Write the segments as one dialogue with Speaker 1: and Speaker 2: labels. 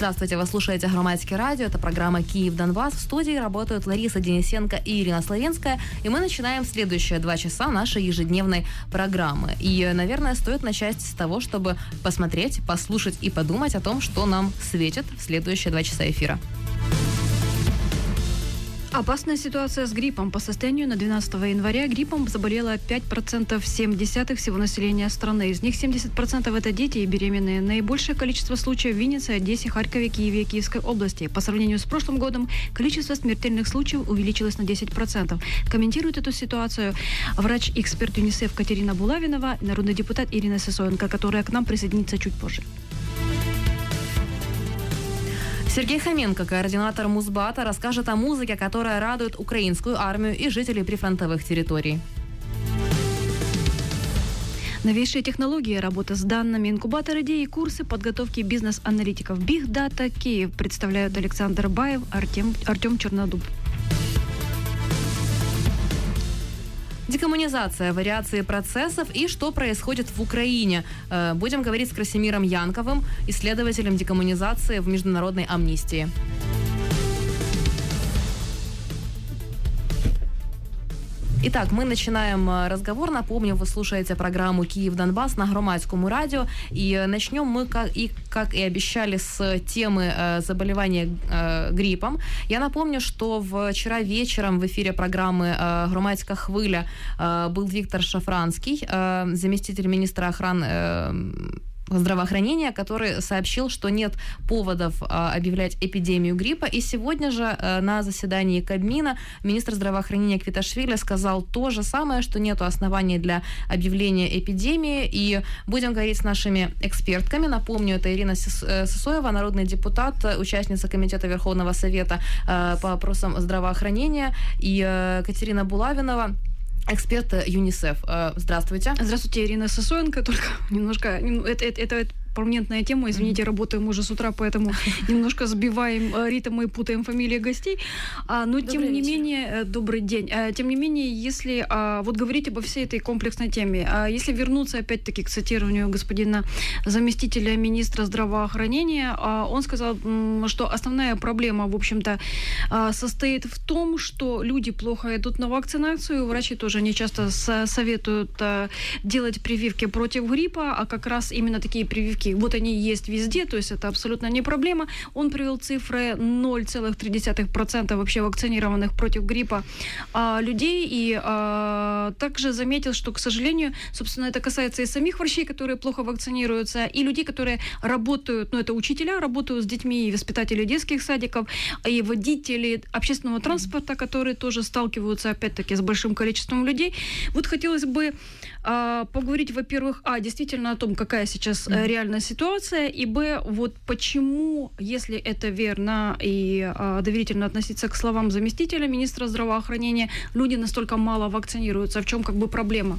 Speaker 1: Здравствуйте, вы слушаете «Громадское радио». Это программа «Киев-Донбасс». В студии работают Лариса Денисенко и Ирина Славенская. И мы начинаем следующие 2 часа нашей ежедневной программы. И, наверное, стоит начать с того, чтобы посмотреть, послушать и подумать о том, что нам светит в следующие 2 часа эфира.
Speaker 2: Опасная ситуация с гриппом. По состоянию на 12 января гриппом заболело 5,7% всего населения страны. Из них 70% это дети и беременные. Наибольшее количество случаев в Виннице, Одессе, Харькове, Киеве и Киевской области. По сравнению с прошлым годом количество смертельных случаев увеличилось на 10%. Комментирует эту ситуацию врач-эксперт ЮНИСЕФ Катерина Булавинова и народный депутат Ирина Сысоенко, которая к нам присоединится чуть позже.
Speaker 1: Сергей Хоменко, координатор Музбата, расскажет о музыке, которая радует украинскую армию и жителей прифронтовых территорий.
Speaker 2: Новейшие технологии, работа с данными, инкубатор идей и курсы подготовки бизнес-аналитиков Big Data Киев представляют Александр Баев, Артем Чернодуб.
Speaker 1: Декоммунизация, вариации процессов и что происходит в Украине. Будем говорить с Красимиром Янковым, исследователем декоммунизации в Международной амнистии. Итак, мы начинаем разговор. Напомню, вы слушаете программу «Киев-Донбасс» на Громадскому радио. И начнем мы, как и обещали, с темы заболевания гриппом. Я напомню, что вчера вечером в эфире программы «Громадская хвиля» был Виктор Шафранский, заместитель министра здравоохранения, который сообщил, что нет поводов объявлять эпидемию гриппа. И сегодня же на заседании Кабмина министр здравоохранения Квиташвили сказал то же самое, что нет оснований для объявления эпидемии. И будем говорить с нашими экспертками. Напомню, это Ирина Сысоева, народный депутат, участница Комитета Верховного Совета по вопросам здравоохранения, и Катерина Булавинова, эксперт ЮНИСЕФ. Здравствуйте.
Speaker 2: Здравствуйте, Ирина Сысоенко. Только немножко... Это проминентная тема. Извините, работаем уже с утра, поэтому немножко сбиваем ритм и путаем фамилии гостей. Но тем не менее... Добрый день. Тем не менее, если вот говорить обо всей этой комплексной теме, если вернуться опять-таки к цитированию господина заместителя министра здравоохранения, он сказал, что основная проблема, в общем-то, состоит в том, что люди плохо идут на вакцинацию. Врачи тоже не часто советуют делать прививки против гриппа, а как раз именно такие прививки, вот они есть везде, то есть это абсолютно не проблема. Он привел цифры 0,3% вообще вакцинированных против гриппа людей, и также заметил, что, к сожалению, собственно, это касается и самих врачей, которые плохо вакцинируются, и людей, которые работают, это учителя, работают с детьми, и воспитатели детских садиков, и водители общественного транспорта, которые тоже сталкиваются, опять-таки, с большим количеством людей. Вот хотелось бы поговорить, во-первых, действительно о том, какая сейчас реальная ситуация, и вот почему, если это верно и доверительно относиться к словам заместителя министра здравоохранения, люди настолько мало вакцинируются, в чем проблема?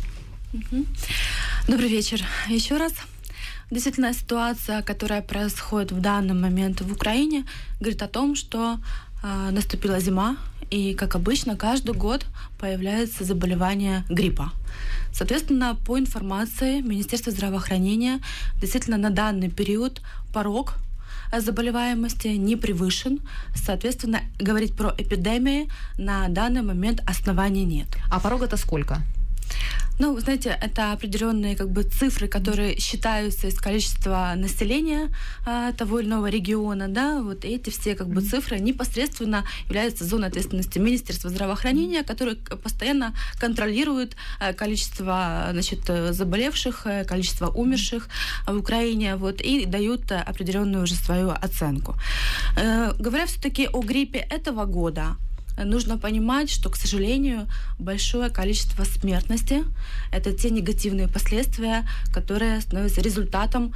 Speaker 3: Добрый вечер еще раз. Действительно, ситуация, которая происходит в данный момент в Украине, говорит о том, что наступила зима, и, как обычно, каждый год появляется заболевание гриппа. Соответственно, по информации Министерства здравоохранения, действительно, на данный период порог заболеваемости не превышен. Соответственно, говорить про эпидемию на данный момент оснований нет.
Speaker 1: А порог это сколько?
Speaker 3: Знаете, это определенные цифры, которые считаются из количества населения того или иного региона, да, вот эти все цифры непосредственно являются зоной ответственности Министерства здравоохранения, которое постоянно контролирует количество, заболевших, количество умерших в Украине, и дают определенную уже свою оценку. Говоря все-таки о гриппе этого года, нужно понимать, что, к сожалению, большое количество смертности – это те негативные последствия, которые становятся результатом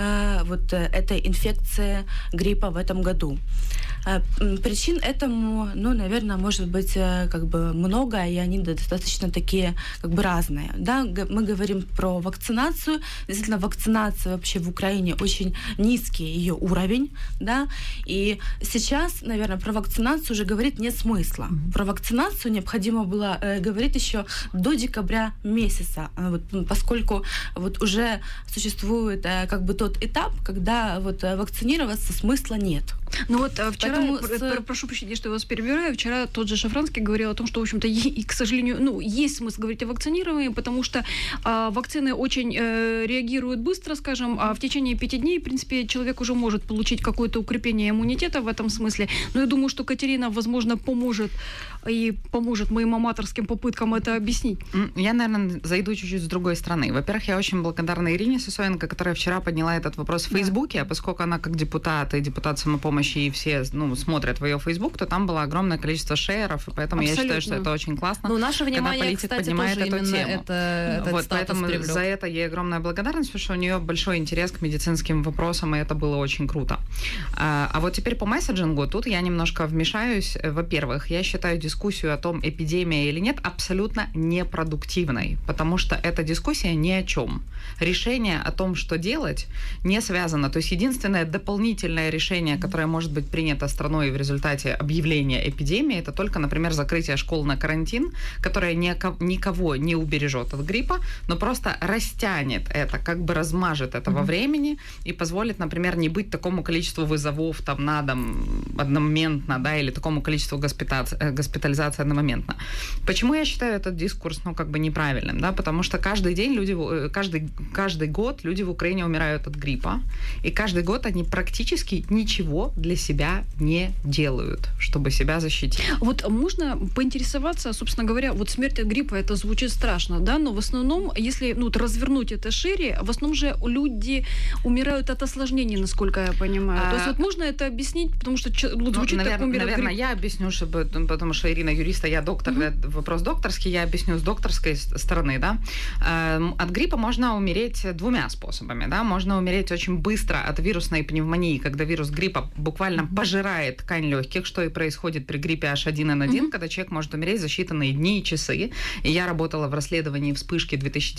Speaker 3: этой инфекции гриппа в этом году. Причин этому, наверное, может быть много, и они достаточно такие разные. Да? Мы говорим про вакцинацию. Действительно, вакцинация вообще в Украине очень низкий ее уровень. Да? И сейчас, наверное, про вакцинацию уже говорить нет смысла. смысла. Про вакцинацию необходимо было говорить еще до декабря месяца, поскольку уже существует как бы тот этап, когда вакцинироваться смысла нет.
Speaker 2: Ну вот вчера, прошу прощения, что я вас перебираю, вчера тот же Шафранский говорил о том, что, в общем-то, к сожалению, есть смысл говорить о вакцинировании, потому что вакцины очень реагируют быстро, скажем, а в течение 5 дней, в принципе, человек уже может получить какое-то укрепление иммунитета в этом смысле. Но я думаю, что Катерина, возможно, поможет моим аматорским попыткам это объяснить.
Speaker 4: Я, наверное, зайду чуть-чуть с другой стороны. Во-первых, я очень благодарна Ирине Сысоенко, которая вчера подняла этот вопрос в Фейсбуке, а поскольку она как депутат и депутат самопомощи, и все смотрят в ее Фейсбук, то там было огромное количество шеров, и поэтому я считаю, что это очень классно.
Speaker 1: Наше внимание,
Speaker 4: политик,
Speaker 1: кстати,
Speaker 4: поднимает
Speaker 1: тоже
Speaker 4: эту
Speaker 1: именно
Speaker 4: тему. Поэтому за это ей огромная благодарность, потому что у нее большой интерес к медицинским вопросам, и это было очень круто. А вот теперь по месседжингу, тут я немножко вмешаюсь. Во-первых, я считаю дискуссию о том, эпидемия или нет, абсолютно непродуктивной, потому что эта дискуссия ни о чем. Решение о том, что делать, не связано. То есть единственное дополнительное решение, которое может быть принято страной в результате объявления эпидемии, это только, например, закрытие школ на карантин, которое никого не убережет от гриппа, но просто растянет это, как бы размажет это во времени и позволит, например, не быть такому количеству вызовов там на дом одномоментно, да, или такому количеству госпитализации одномоментно. Почему я считаю этот дискурс, неправильным, да, потому что каждый день каждый год люди в Украине умирают от гриппа, и каждый год они практически ничего для себя не делают, чтобы себя защитить.
Speaker 2: Вот можно поинтересоваться, собственно говоря, смерть от гриппа, это звучит страшно, да, но в основном, если развернуть это шире, в основном же люди умирают от осложнений, насколько я понимаю. То есть можно это объяснить, потому что звучит как умер от гриппа.
Speaker 4: Я объясню, потому что Ирина юрист, а я доктор, вопрос докторский, я объясню с докторской стороны, да. От гриппа можно умереть 2 способами, да. Можно умереть очень быстро от вирусной пневмонии, когда вирус гриппа буквально пожирает ткань легких, что и происходит при гриппе H1N1, когда человек может умереть за считанные дни и часы. И я работала в расследовании вспышки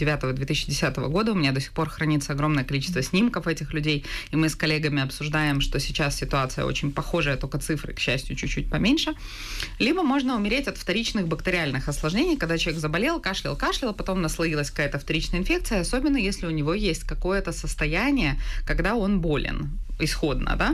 Speaker 4: 2009-2010 года, у меня до сих пор хранится огромное количество снимков этих людей, и мы с коллегами обсуждаем, что сейчас ситуация очень похожая, только цифры, к счастью, чуть-чуть поменьше. Либо можно умереть от вторичных бактериальных осложнений, когда человек заболел, кашлял, потом наслоилась какая-то вторичная инфекция, особенно если у него есть какое-то состояние, когда он болен исходно, да.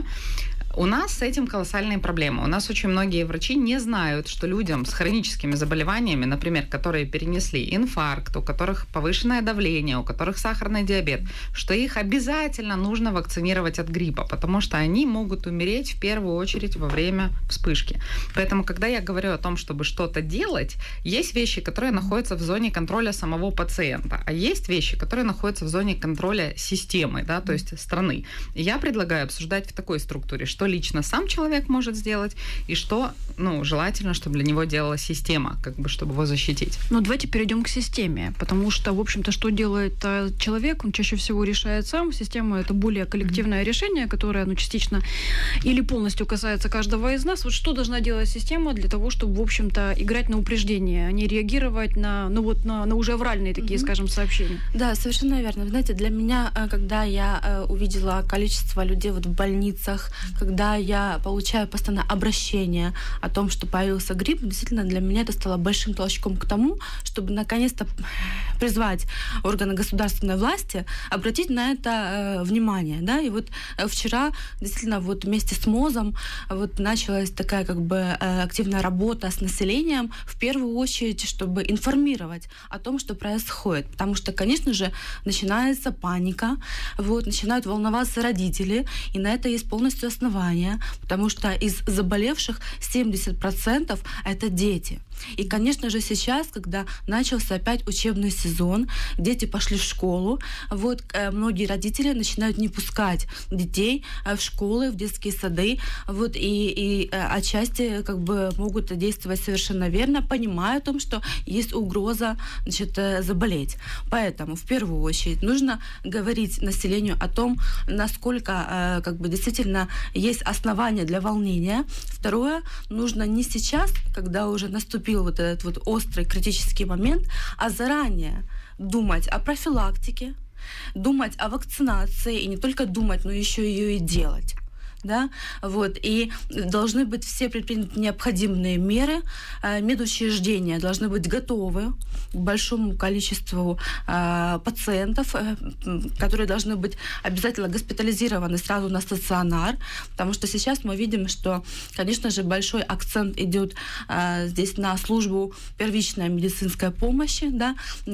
Speaker 4: У нас с этим колоссальные проблемы. У нас очень многие врачи не знают, что людям с хроническими заболеваниями, например, которые перенесли инфаркт, у которых повышенное давление, у которых сахарный диабет, что их обязательно нужно вакцинировать от гриппа, потому что они могут умереть в первую очередь во время вспышки. Поэтому, когда я говорю о том, чтобы что-то делать, есть вещи, которые находятся в зоне контроля самого пациента, а есть вещи, которые находятся в зоне контроля системы, да, то есть страны. И я предлагаю обсуждать в такой структуре, что лично сам человек может сделать и что, желательно, чтобы для него делала система, чтобы его защитить.
Speaker 2: Давайте перейдем к системе, потому что, в общем-то, что делает человек, он чаще всего решает сам. Система — это более коллективное решение, которое, частично или полностью касается каждого из нас. Вот что должна делать система для того, чтобы, в общем-то, играть на упреждение, а не реагировать на уже авральные такие, скажем, сообщения?
Speaker 3: Да, совершенно верно. Вы знаете, для меня, когда я увидела количество людей в больницах, когда я получаю постоянно обращение о том, что появился грипп, действительно для меня это стало большим толчком к тому, чтобы наконец-то призвать органы государственной власти обратить на это внимание. Да? И вчера действительно вместе с МОЗом началась такая активная работа с населением, в первую очередь, чтобы информировать о том, что происходит. Потому что, конечно же, начинается паника, начинают волноваться родители, и на это есть полностью основания, потому что из заболевших 70% это дети. И, конечно же, сейчас, когда начался опять учебный сезон, дети пошли в школу, многие родители начинают не пускать детей в школы, в детские сады, и отчасти могут действовать совершенно верно, понимая о том, что есть угроза, заболеть. Поэтому, в первую очередь, нужно говорить населению о том, насколько действительно есть основания для волнения. Второе, нужно не сейчас, когда уже наступил этот острый критический момент, а заранее думать о профилактике, думать о вакцинации, и не только думать, но еще ее и делать. да, вот, и должны быть все предприняты необходимые меры, медучреждения должны быть готовы к большому количеству пациентов, которые должны быть обязательно госпитализированы сразу на стационар, потому что сейчас мы видим, что, конечно же, большой акцент идет здесь на службу первичной медицинской помощи, да,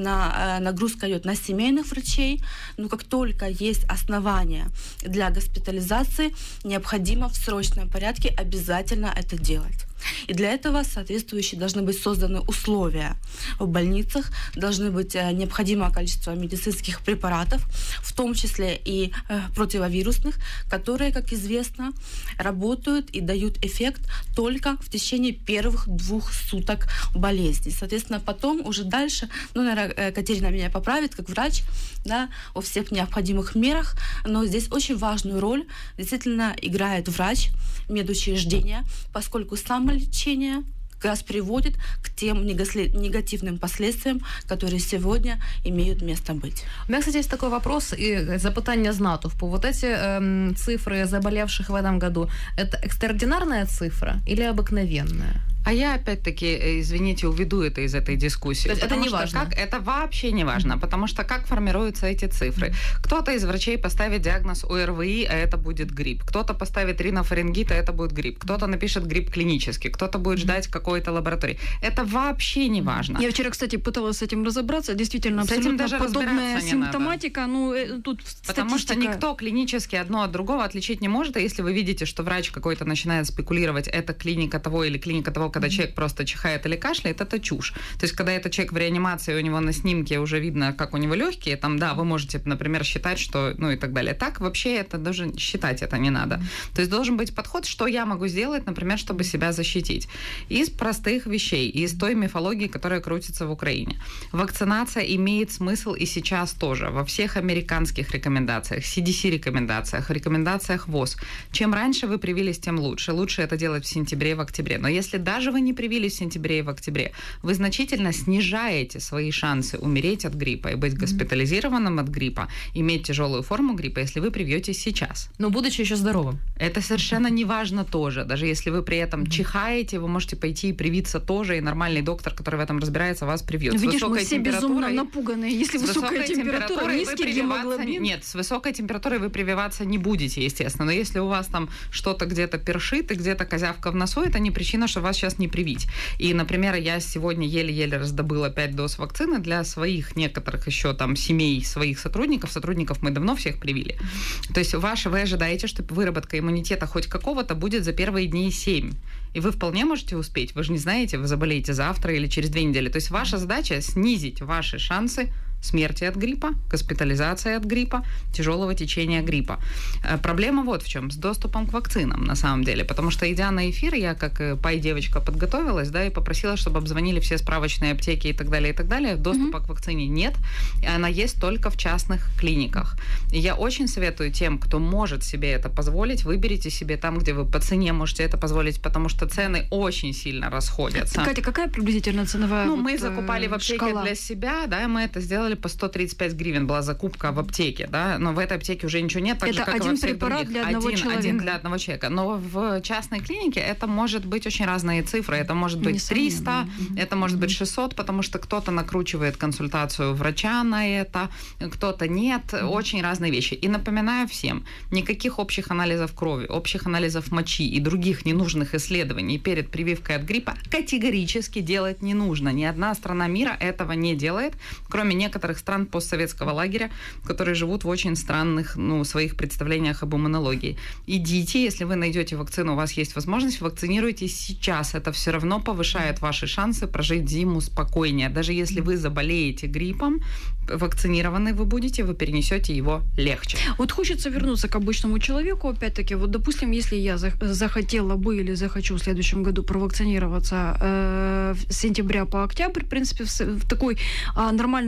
Speaker 3: нагрузка идет на семейных врачей, но как только есть основания для госпитализации, необходимо в срочном порядке обязательно это делать. И для этого соответствующие должны быть созданы условия в больницах, должны быть необходимое количество медицинских препаратов, в том числе и противовирусных, которые, как известно, работают и дают эффект только в течение первых 2 суток болезни. Соответственно, потом уже дальше, наверное, Катерина меня поправит, как врач, да, о всех необходимых мерах, но здесь очень важную роль действительно играет врач, медучреждения, поскольку самолечение как раз приводит к тем негативным последствиям, которые сегодня имеют место быть.
Speaker 1: У меня, кстати, есть такой вопрос и запытание з натовпу. Вот эти цифры заболевших в этом году, это экстраординарная цифра или обыкновенная?
Speaker 4: А я, опять-таки, извините, уведу это из этой дискуссии.
Speaker 1: То есть это не важно?
Speaker 4: Это вообще не важно, потому что как формируются эти цифры? Кто-то из врачей поставит диагноз ОРВИ, а это будет грипп. Кто-то поставит ринофарингит, а это будет грипп. Кто-то напишет грипп клинический, кто-то будет ждать какой-то лаборатории. Это вообще не важно.
Speaker 2: Я вчера, кстати, пыталась с этим разобраться. Действительно, абсолютно подобная симптоматика. Тут
Speaker 4: потому что никто клинически одно от другого отличить не может. А если вы видите, что врач какой-то начинает спекулировать, это клиника того или клиника того, когда человек просто чихает или кашляет, это чушь. То есть, когда этот человек в реанимации, у него на снимке уже видно, как у него легкие, там, да, вы можете, например, считать, что, ну и так далее. Так вообще это даже считать это не надо. То есть, должен быть подход, что я могу сделать, например, чтобы себя защитить. Из простых вещей, из той мифологии, которая крутится в Украине. Вакцинация имеет смысл и сейчас тоже. Во всех американских рекомендациях, CDC-рекомендациях, рекомендациях ВОЗ. Чем раньше вы привились, тем лучше. Лучше это делать в сентябре и в октябре. Но если даже вы не привились в сентябре и в октябре, вы значительно снижаете свои шансы умереть от гриппа и быть госпитализированным от гриппа, иметь тяжелую форму гриппа, если вы привьетесь сейчас.
Speaker 1: Но будучи еще здоровым.
Speaker 4: Это совершенно не важно тоже. Даже если вы при этом чихаете, вы можете пойти и привиться тоже, и нормальный доктор, который в этом разбирается, вас привьет.
Speaker 2: Видишь, мы все безумно напуганные. Если высокая температура, низкий гемоглобин.
Speaker 4: Нет, с высокой температурой вы прививаться не будете, естественно. Но если у вас там что-то где-то першит и где-то козявка в носу, это не причина, что вас сейчас не привить. И, например, я сегодня еле-еле раздобыла 5 доз вакцины для своих некоторых еще там семей, своих сотрудников. Сотрудников мы давно всех привили. То есть вы ожидаете, что выработка иммунитета хоть какого-то будет за первые дней 7. И вы вполне можете успеть. Вы же не знаете, вы заболеете завтра или через 2 недели. То есть ваша задача снизить ваши шансы смерти от гриппа, госпитализации от гриппа, тяжелого течения гриппа. Проблема вот в чем, с доступом к вакцинам на самом деле, потому что, идя на эфир, я как пай-девочка подготовилась, да, и попросила, чтобы обзвонили все справочные аптеки и так далее, и так далее. Доступа к вакцине нет, и она есть только в частных клиниках. И я очень советую тем, кто может себе это позволить, выберите себе там, где вы по цене можете это позволить, потому что цены очень сильно расходятся.
Speaker 2: Катя, какая приблизительно ценовая
Speaker 4: мы закупали в аптеке
Speaker 2: шкала
Speaker 4: для себя, да, мы это сделали по 135 гривен была закупка в аптеке, да, но в этой аптеке уже ничего нет, так
Speaker 2: это
Speaker 4: же, как и во всех
Speaker 2: препарат
Speaker 4: других.
Speaker 2: Для одного человека.
Speaker 4: Один для одного человека. Но в частной клинике это может быть очень разные цифры. Это может быть 300, это может быть 600, потому что кто-то накручивает консультацию врача на это, кто-то нет. Очень разные вещи. И напоминаю всем, никаких общих анализов крови, общих анализов мочи и других ненужных исследований перед прививкой от гриппа категорически делать не нужно. Ни одна страна мира этого не делает, кроме некоторых стран постсоветского лагеря, которые живут в очень странных, своих представлениях об иммунологии. Идите, если вы найдете вакцину, у вас есть возможность, вакцинируйтесь сейчас. Это все равно повышает ваши шансы прожить зиму спокойнее. Даже если вы заболеете гриппом, вакцинированный вы будете, вы перенесете его легче.
Speaker 2: Вот хочется вернуться к обычному человеку, опять-таки, вот, допустим, если я захотела бы или захочу в следующем году провакцинироваться с сентября по октябрь, в принципе, в такой нормальной и оптимальной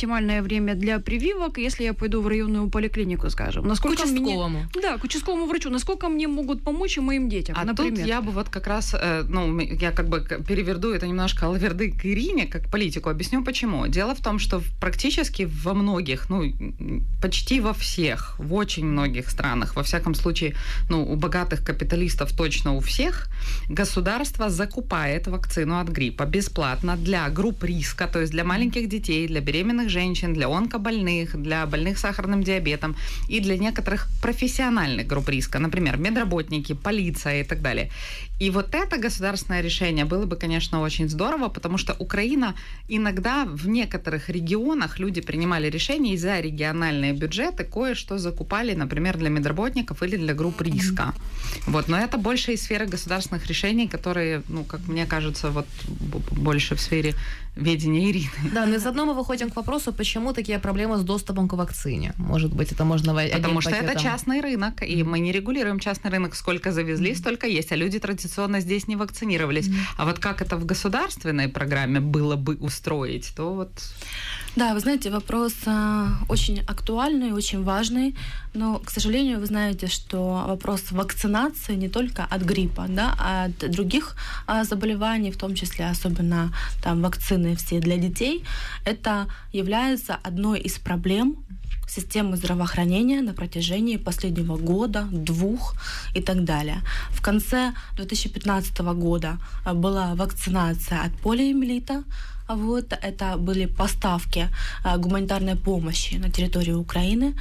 Speaker 2: оптимальное время для прививок, если я пойду в районную поликлинику, скажем? Насколько
Speaker 1: к участковому.
Speaker 2: Да, к участковому врачу. Насколько мне могут помочь и моим детям, например?
Speaker 4: Тут я бы вот как раз, я как бы переверду это немножко алаверды к Ирине, как политику. Объясню, почему. Дело в том, что практически во многих, почти во всех, в очень многих странах, во всяком случае, у богатых капиталистов точно у всех, государство закупает вакцину от гриппа бесплатно для групп риска, то есть для маленьких детей, для беременных женщин, для онкобольных, для больных сахарным диабетом и для некоторых профессиональных групп риска, например, медработники, полиция и так далее. И вот это государственное решение было бы, конечно, очень здорово, потому что Украина иногда в некоторых регионах люди принимали решения и за региональные бюджеты кое-что закупали, например, для медработников или для групп риска. Вот. Но это больше из сферы государственных решений, которые, как мне кажется, вот больше в сфере ведения Ирины.
Speaker 1: Да, но заодно мы выходим к вопросу, почему такие проблемы с доступом к вакцине. Может быть, это можно
Speaker 4: Потому что это частный рынок, и мы не регулируем частный рынок. Сколько завезли, столько есть, а люди традиционно здесь не вакцинировались. А вот как это в государственной программе было бы устроить, то вот...
Speaker 3: Да, вы знаете, вопрос очень актуальный, очень важный, но, к сожалению, вы знаете, что вопрос вакцинации не только от гриппа, да, а от других заболеваний, в том числе особенно там вакцины все для детей, это является одной из проблем системы здравоохранения на протяжении последнего года, 2 и так далее. В конце 2015 года была вакцинация от полиомиелита. Вот, это были поставки гуманитарной помощи на территорию Украины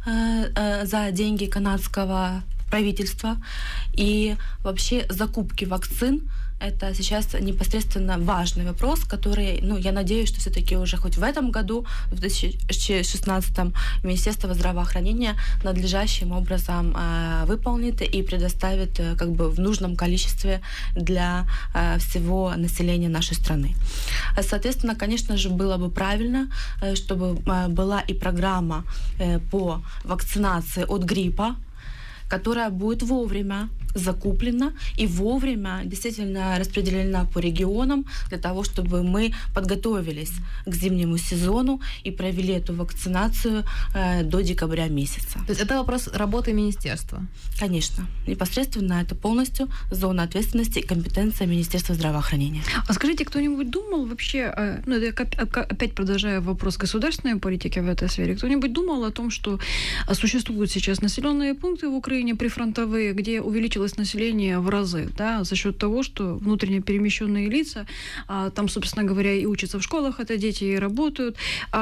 Speaker 3: за деньги канадского правительства. И вообще закупки вакцин это сейчас непосредственно важный вопрос, который, я надеюсь, что все-таки уже хоть в этом году, в 2016-м, Министерство здравоохранения надлежащим образом выполнит и предоставит в нужном количестве для всего населения нашей страны. Соответственно, конечно же, было бы правильно, чтобы была и программа по вакцинации от гриппа, которая будет вовремя закуплена и вовремя действительно распределена по регионам для того, чтобы мы подготовились к зимнему сезону и провели эту вакцинацию до декабря месяца.
Speaker 1: То есть это вопрос работы министерства?
Speaker 3: Конечно. Непосредственно это полностью зона ответственности и компетенция Министерства здравоохранения.
Speaker 2: А скажите, кто-нибудь думал вообще, опять продолжая вопрос государственной политики в этой сфере, кто-нибудь думал о том, что существуют сейчас населенные пункты в Украине прифронтовые, где увеличилось население в разы, да, за счет того, что внутренне перемещенные лица, там, собственно говоря, и учатся в школах, это дети и работают.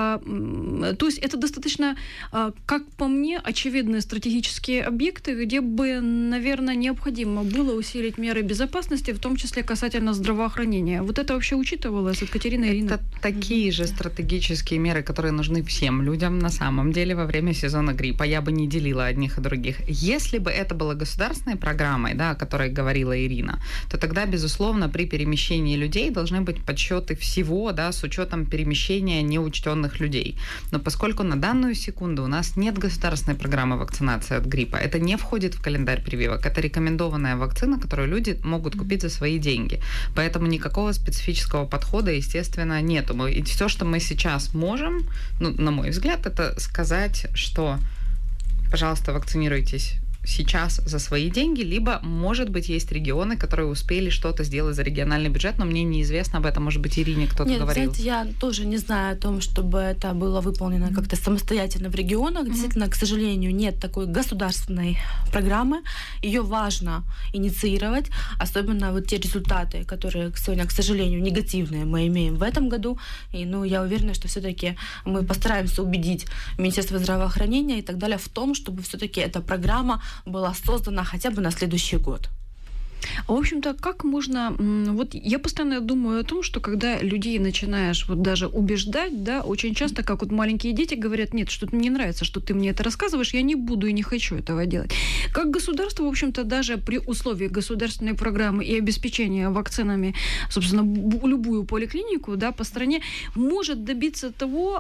Speaker 2: То есть это достаточно, как по мне, очевидные стратегические объекты, где бы, наверное, необходимо было усилить меры безопасности, в том числе касательно здравоохранения. Вот это вообще учитывалось от Катерины и Ирины?
Speaker 4: Это такие же стратегические меры, которые нужны всем людям на самом деле во время сезона гриппа. Я бы не делила одних и других. Если бы это была государственная программа, да, о которой говорила Ирина, то тогда, безусловно, при перемещении людей должны быть подсчеты всего, да, с учетом перемещения неучтенных людей. Но поскольку на данную секунду у нас нет государственной программы вакцинации от гриппа, это не входит в календарь прививок, это рекомендованная вакцина, которую люди могут купить за свои деньги. Поэтому никакого специфического подхода, естественно, нету. И все, что мы сейчас можем, на мой взгляд, это сказать, что, пожалуйста, вакцинируйтесь сейчас за свои деньги, либо, может быть, есть регионы, которые успели что-то сделать за региональный бюджет, но мне неизвестно об этом, может быть, Ирине кто-то говорил.
Speaker 3: Нет, знаете, я тоже не знаю о том, чтобы это было выполнено как-то самостоятельно в регионах. Действительно, к сожалению, нет такой государственной программы. Ее важно инициировать, особенно вот те результаты, которые сегодня, к сожалению, негативные мы имеем в этом году. И, я уверена, что все-таки мы постараемся убедить Министерство здравоохранения и так далее в том, чтобы все-таки эта программа была создана хотя бы на следующий год.
Speaker 2: В общем-то, как можно... Вот я постоянно думаю о том, что когда людей начинаешь вот даже убеждать, да, очень часто, как вот маленькие дети говорят, нет, что-то мне не нравится, что ты мне это рассказываешь, я не буду и не хочу этого делать. Как государство, в общем-то, даже при условии государственной программы и обеспечения вакцинами, собственно, любую поликлинику, да, по стране, может добиться того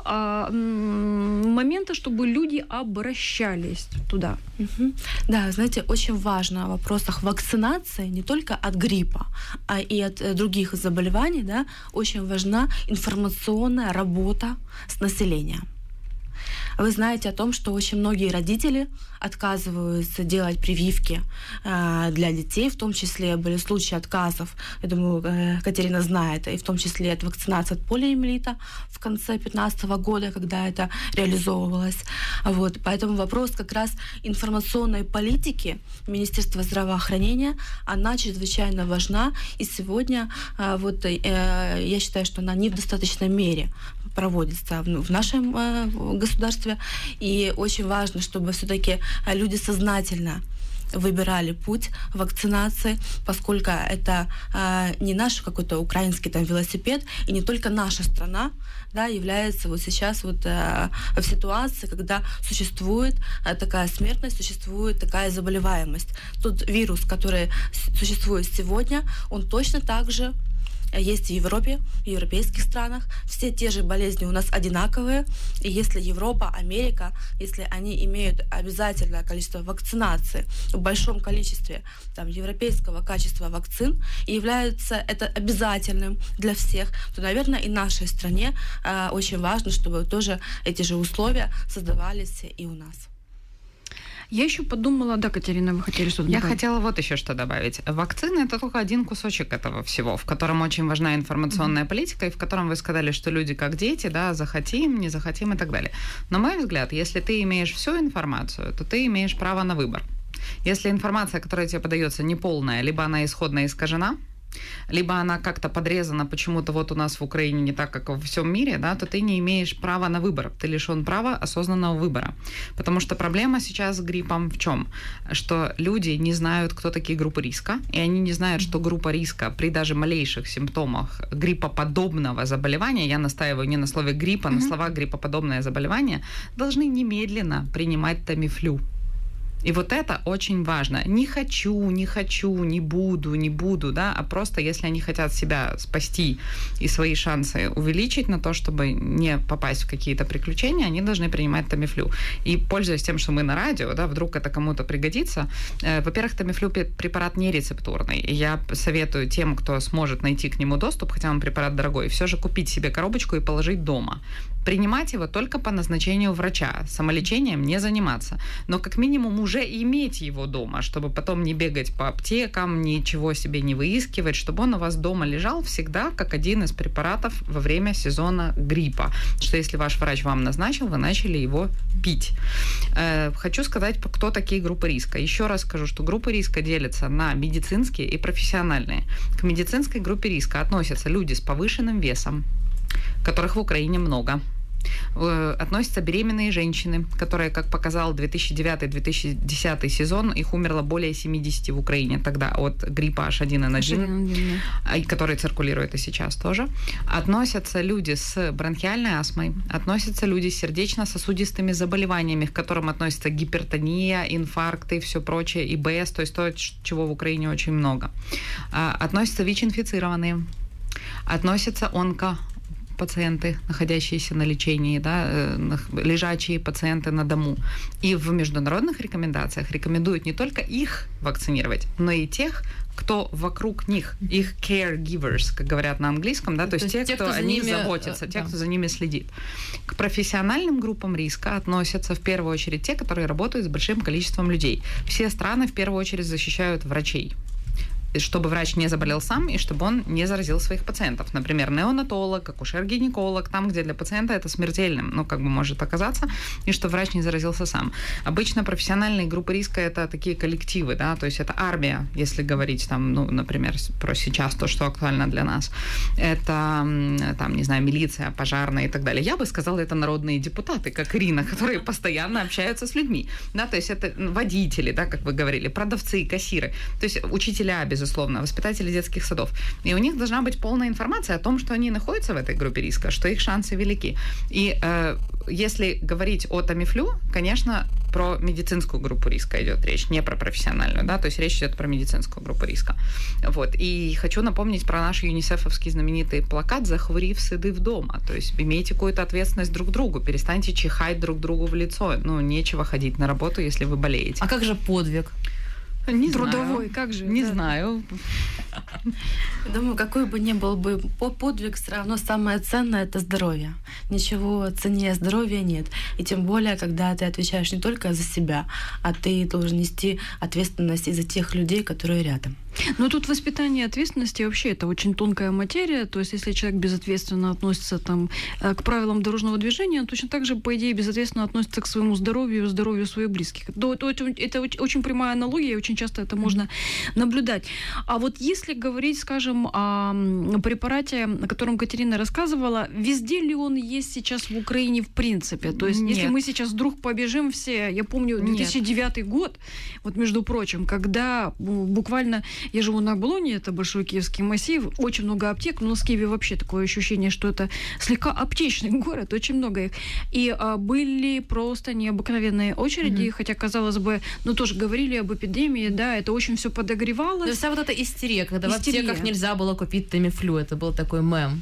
Speaker 2: момента, чтобы люди обращались туда.
Speaker 3: Да, знаете, очень важно в вопросах вакцинации не только от гриппа, а и от других заболеваний, да, очень важна информационная работа с населением. Вы знаете о том, что очень многие родители отказываются делать прививки для детей, в том числе были случаи отказов, я думаю, Катерина знает, и в том числе от вакцинации от полиомиелита в конце 2015 года, когда это реализовывалось. Вот. Поэтому вопрос как раз информационной политики Министерства здравоохранения, она чрезвычайно важна, и сегодня вот, я считаю, что она не в достаточной мере проводится в нашем государстве, и очень важно, чтобы все-таки люди сознательно выбирали путь вакцинации, поскольку это не наш какой-то украинский там велосипед, и не только наша страна, да, является вот сейчас вот в ситуации, когда существует такая смертность, существует такая заболеваемость. Тот вирус, который существует сегодня, он точно так же есть в Европе, в европейских странах. Все те же болезни у нас одинаковые. И если Европа, Америка, если они имеют обязательное количество вакцинации в большом количестве там, европейского качества вакцин, и является это обязательным для всех, то, наверное, и нашей стране очень важно, чтобы тоже эти же условия создавались и у нас.
Speaker 2: Я еще подумала, да, Катерина, вы хотели что-то добавить?
Speaker 4: Я хотела вот еще что добавить. Вакцины — это только один кусочек этого всего, в котором очень важна информационная политика, и в котором вы сказали, что люди как дети, да, захотим, не захотим и так далее. На мой взгляд, если ты имеешь всю информацию, то ты имеешь право на выбор. Если информация, которая тебе подается, неполная, либо она исходно искажена, либо она как-то подрезана почему-то вот у нас в Украине не так, как во всем мире, да, то ты не имеешь права на выбор. Ты лишен права осознанного выбора. Потому что проблема сейчас с гриппом в чем? Что люди не знают, кто такие группы риска, и они не знают, что группа риска при даже малейших симптомах гриппоподобного заболевания, я настаиваю не на слове гриппа, на словах гриппоподобное заболевание, должны немедленно принимать тамифлю. И вот это очень важно. Не хочу, не буду, да, а просто если они хотят себя спасти и свои шансы увеличить на то, чтобы не попасть в какие-то приключения, они должны принимать тамифлю. И пользуясь тем, что мы на радио, да, вдруг это кому-то пригодится, во-первых, тамифлю препарат не рецептурный. И я советую тем, кто сможет найти к нему доступ, хотя он препарат дорогой, все же купить себе коробочку и положить дома. Принимать его только по назначению врача, самолечением не заниматься, но как минимум уже иметь его дома, чтобы потом не бегать по аптекам, ничего себе не выискивать, чтобы он у вас дома лежал всегда как один из препаратов во время сезона гриппа, что если ваш врач вам назначил, вы начали его пить. Хочу сказать, кто такие группы риска. Еще раз скажу, что группы риска делятся на медицинские и профессиональные. К медицинской группе риска относятся люди с повышенным весом, которых в Украине много. Относятся беременные женщины, которые, как показал 2009-2010 сезон, их умерло более 70 в Украине тогда от гриппа H1N1, который циркулирует и сейчас тоже. Относятся люди с бронхиальной астмой, относятся люди с сердечно-сосудистыми заболеваниями, к которым относятся гипертония, инфаркты и все прочее, ИБС, то есть то, чего в Украине очень много. Относятся ВИЧ-инфицированные, относятся пациенты, находящиеся на лечении, да, лежачие пациенты на дому. И в международных рекомендациях рекомендуют не только их вакцинировать, но и тех, кто вокруг них, их caregivers, как говорят на английском, да, то есть те, кто о них заботится, те, кто за ними следит. К профессиональным группам риска относятся в первую очередь те, которые работают с большим количеством людей. Все страны в первую очередь защищают врачей, чтобы врач не заболел сам и чтобы он не заразил своих пациентов. Например, неонатолог, акушер-гинеколог, там, где для пациента это смертельным, может оказаться, и что врач не заразился сам. Обычно профессиональные группы риска — это такие коллективы, да, то есть это армия, если говорить там, например, про сейчас то, что актуально для нас. Это, там, не знаю, милиция, пожарная и так далее. Я бы сказала, это народные депутаты, как Ирина, которые постоянно общаются с людьми, да, то есть это водители, да, как вы говорили, продавцы, кассиры, то есть учителя, безусловно, воспитатели детских садов. И у них должна быть полная информация о том, что они находятся в этой группе риска, что их шансы велики. И если говорить о тамифлю, конечно, про медицинскую группу риска идет речь, не про профессиональную, да, то есть речь идет про медицинскую группу риска. Вот. И хочу напомнить про наш юнисефовский знаменитый плакат «Захворив, сиди вдома». То есть имейте какую-то ответственность друг к другу, перестаньте чихать друг другу в лицо. Нечего ходить на работу, если вы болеете.
Speaker 1: А как же подвиг?
Speaker 2: Трудовой, как же?
Speaker 4: Не знаю.
Speaker 3: Думаю, какой бы ни был бы подвиг, все равно самое ценное — это здоровье. Ничего ценнее здоровья нет. И тем более, когда ты отвечаешь не только за себя, а ты должен нести ответственность и за тех людей, которые рядом.
Speaker 2: Но тут воспитание ответственности вообще это очень тонкая материя. То есть, если человек безответственно относится там, к правилам дорожного движения, он точно так же, по идее, безответственно относится к своему здоровью своих близких. Это очень прямая аналогия, и очень часто это можно наблюдать. А вот если говорить, скажем, о препарате, о котором Катерина рассказывала, везде ли он есть сейчас в Украине в принципе? То есть, если мы сейчас вдруг побежим все, я помню 2009 год, вот между прочим, когда буквально я живу на Оболоне, это большой киевский массив, очень много аптек, но в Киеве вообще такое ощущение, что это слегка аптечный город, очень много их. И были просто необыкновенные очереди, хотя, казалось бы, тоже говорили об эпидемии, да, это очень все подогревалось.
Speaker 1: Но вся вот эта истерия, когда в аптеках нельзя было купить Тамифлю, это был такой мем.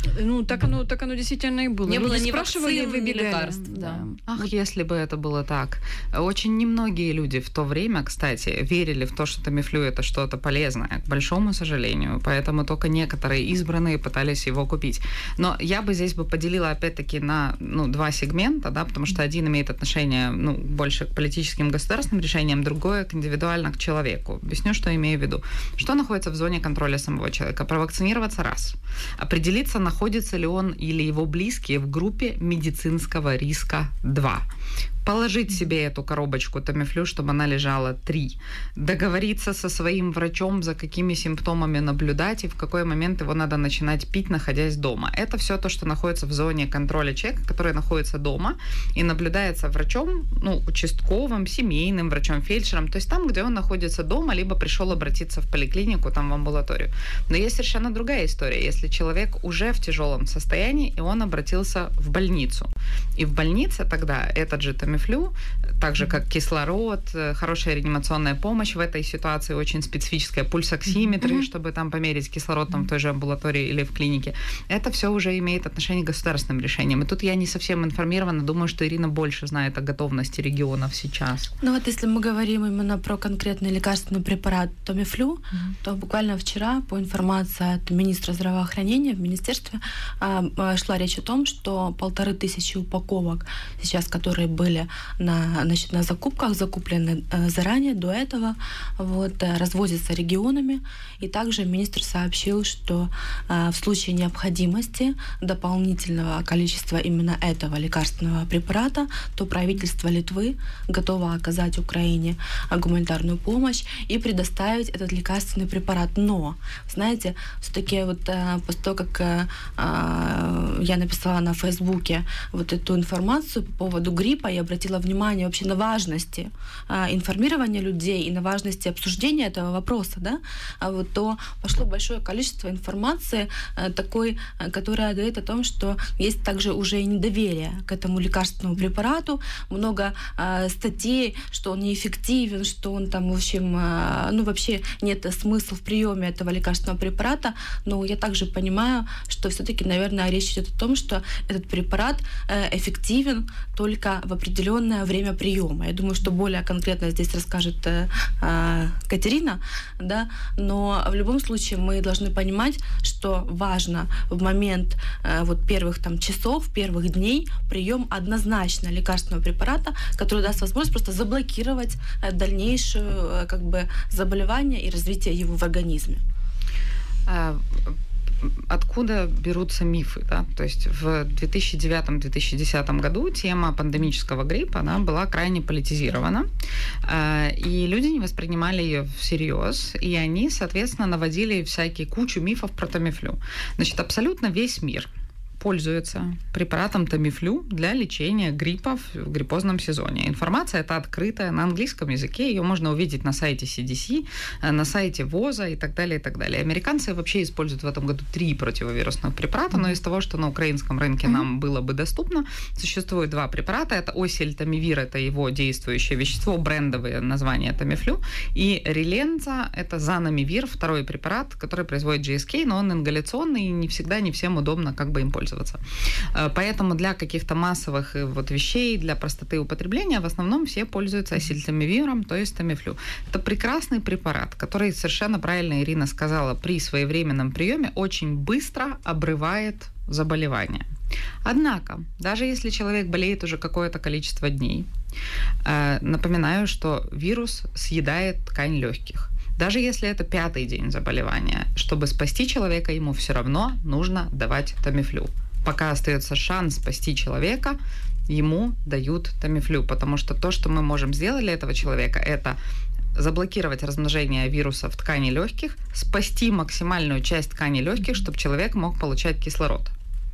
Speaker 2: Так оно действительно и было.
Speaker 1: Не было ни
Speaker 2: спрашивали,
Speaker 1: вакцин, ни
Speaker 2: выбегали.
Speaker 1: лекарств. Да.
Speaker 4: Ах, если бы это было так. Очень немногие люди в то время, кстати, верили в то, что Тамифлю — это что-то полезное, к большому сожалению. Поэтому только некоторые избранные пытались его купить. Но я бы здесь поделила опять-таки на два сегмента, да, потому что один имеет отношение больше к политическим государственным решениям, другое к индивидуально к человеку. Объясню, что имею в виду. Что находится в зоне контроля самого человека? Провакцинироваться — раз. Определиться, находится ли он или его близкие в группе медицинского риска — 2. Положить себе эту коробочку Тамифлю, чтобы она лежала — 3. Договориться со своим врачом, за какими симптомами наблюдать и в какой момент его надо начинать пить, находясь дома. Это все то, что находится в зоне контроля человека, который находится дома и наблюдается врачом, участковым, семейным врачом, фельдшером, то есть там, где он находится дома, либо пришел обратиться в поликлинику, там в амбулаторию. Но есть совершенно другая история. Если человек уже в тяжелом состоянии, и он обратился в больницу. И в больнице тогда этот же Тамифлю, так же как кислород, хорошая реанимационная помощь в этой ситуации, очень специфическая, пульсоксиметры, чтобы там померить кислород там в той же амбулатории или в клинике. Это все уже имеет отношение к государственным решениям. И тут я не совсем информирована. Думаю, что Ирина больше знает о готовности регионов сейчас.
Speaker 3: Если мы говорим именно про конкретный лекарственный препарат Тамифлю, то буквально вчера, по информации от министра здравоохранения в министерстве, шла речь о том, что 1500 упаковок сейчас, которые были на закупках, закуплены заранее, до этого, развозятся регионами. И также министр сообщил, что в случае необходимости дополнительного количества именно этого лекарственного препарата, то правительство Литвы готово оказать Украине гуманитарную помощь и предоставить этот лекарственный препарат. Но, знаете, все-таки после того, как я написала на Фейсбуке эту информацию по поводу гриппа и обратила внимание вообще на важности информирования людей и на важности обсуждения этого вопроса, да, то пошло большое количество информации такой, которая говорит о том, что есть также уже и недоверие к этому лекарственному препарату, много статей, что он неэффективен, что он там, в общем, вообще нет смысла в приеме этого лекарственного препарата, но я также понимаю, что все-таки, наверное, речь идет о том, что этот препарат эффективен только в определенное время приема. Я думаю, что более конкретно здесь расскажет Катерина, да, но в любом случае мы должны понимать, что важно в момент первых часов, первых дней прием однозначно лекарственного препарата, который даст возможность просто заблокировать дальнейшее заболевание и развитие его в организме.
Speaker 4: Откуда берутся мифы? Да? То есть в 2009-2010 году тема пандемического гриппа была крайне политизирована, и люди не воспринимали ее всерьез, и они, соответственно, наводили кучу мифов про Тамифлю. Значит, абсолютно весь мир пользуется препаратом Тамифлю для лечения гриппа в гриппозном сезоне. Информация эта открытая на английском языке, ее можно увидеть на сайте CDC, на сайте ВОЗа и так далее, и так далее. Американцы вообще используют в этом году 3 противовирусных препарата, но из того, что на украинском рынке нам было бы доступно, существует 2 препарата. Это Осельтамивир, это его действующее вещество, брендовое название Тамифлю, и Риленца, это Занамивир, второй препарат, который производит GSK, но он ингаляционный, и не всегда не всем удобно им пользоваться. пользоваться. Поэтому для каких-то массовых вот вещей, для простоты употребления в основном все пользуются ацетилтамивиром, то есть тамифлю. Это прекрасный препарат, который, совершенно правильно Ирина сказала, при своевременном приеме очень быстро обрывает заболевание. Однако, даже если человек болеет уже какое-то количество дней, напоминаю, что вирус съедает ткань легких. Даже если это 5-й день заболевания, чтобы спасти человека, ему все равно нужно давать тамифлю. Пока остается шанс спасти человека, ему дают тамифлю, потому что то, что мы можем сделать для этого человека, это заблокировать размножение вируса в ткани легких, спасти максимальную часть ткани легких, чтобы человек мог получать кислород.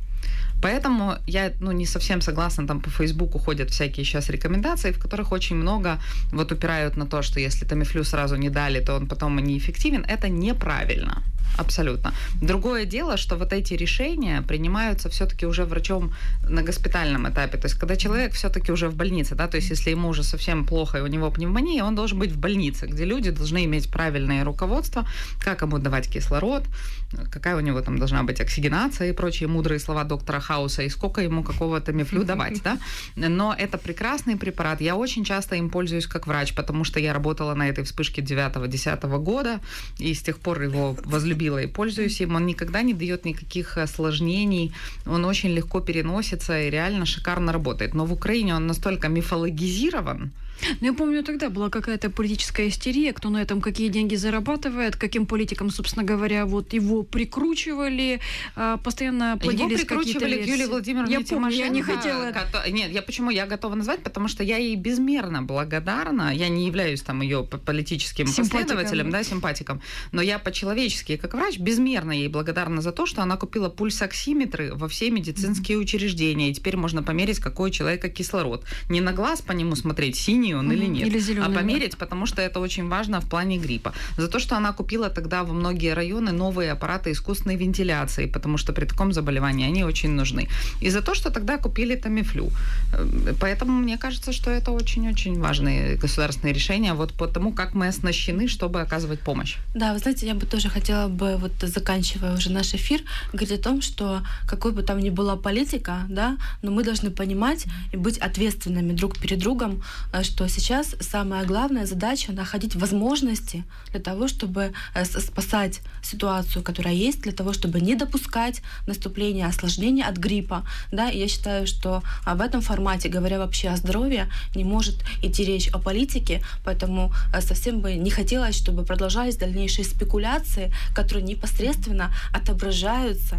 Speaker 4: Поэтому я не совсем согласна, там по Фейсбуку ходят всякие сейчас рекомендации, в которых очень много вот упирают на то, что если тамифлю сразу не дали, то он потом неэффективен. Это неправильно. Абсолютно. Другое дело, что вот эти решения принимаются все-таки уже врачом на госпитальном этапе. То есть, когда человек все-таки уже в больнице, да, то есть, если ему уже совсем плохо и у него пневмония, он должен быть в больнице, где люди должны иметь правильное руководство, как ему давать кислород, какая у него там должна быть оксигенация и прочие мудрые слова доктора Хауса, и сколько ему какого тамифлю давать, да. Но это прекрасный препарат. Я очень часто им пользуюсь как врач, потому что я работала на этой вспышке 9-10 года, и с тех пор его возлюбила и пользуюсь им. Он никогда не дает никаких осложнений, он очень легко переносится и реально шикарно работает. Но в Украине он настолько мифологизирован.
Speaker 2: Я помню, тогда была какая-то политическая истерия, кто на этом какие деньги зарабатывает, каким политикам, собственно говоря, вот его прикручивали, постоянно плодились какие-то версии. Его прикручивали к Юлии Владимировне Тимошенко. Я не хотела...
Speaker 4: Нет, почему я готова назвать? Потому что я ей безмерно благодарна. Я не являюсь там ее политическим последователем, да, симпатиком, но я по-человечески, как врач, безмерно ей благодарна за то, что она купила пульсоксиметры во все медицинские учреждения, и теперь можно померить, какой у человека кислород. Не на глаз по нему смотреть, синий он или нет, а померить, потому что это очень важно в плане гриппа. За то, что она купила тогда в многие районы новые аппараты искусственной вентиляции, потому что при таком заболевании они очень нужны. И за то, что тогда купили тамифлю. Поэтому мне кажется, что это очень-очень важные государственные решения вот по тому, как мы оснащены, чтобы оказывать помощь.
Speaker 3: Да, вы знаете, я бы тоже хотела бы, вот заканчивая уже наш эфир, говорить о том, что какой бы там ни была политика, да, но мы должны понимать и быть ответственными друг перед другом, что сейчас самая главная задача — находить возможности для того, чтобы спасать ситуацию, которая есть, для того, чтобы не допускать наступления осложнений от гриппа. Да? И я считаю, что в этом формате, говоря вообще о здоровье, не может идти речь о политике, поэтому совсем бы не хотелось, чтобы продолжались дальнейшие спекуляции, которые непосредственно отображаются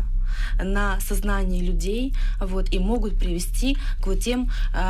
Speaker 3: на сознании людей, вот, и могут привести к вот тем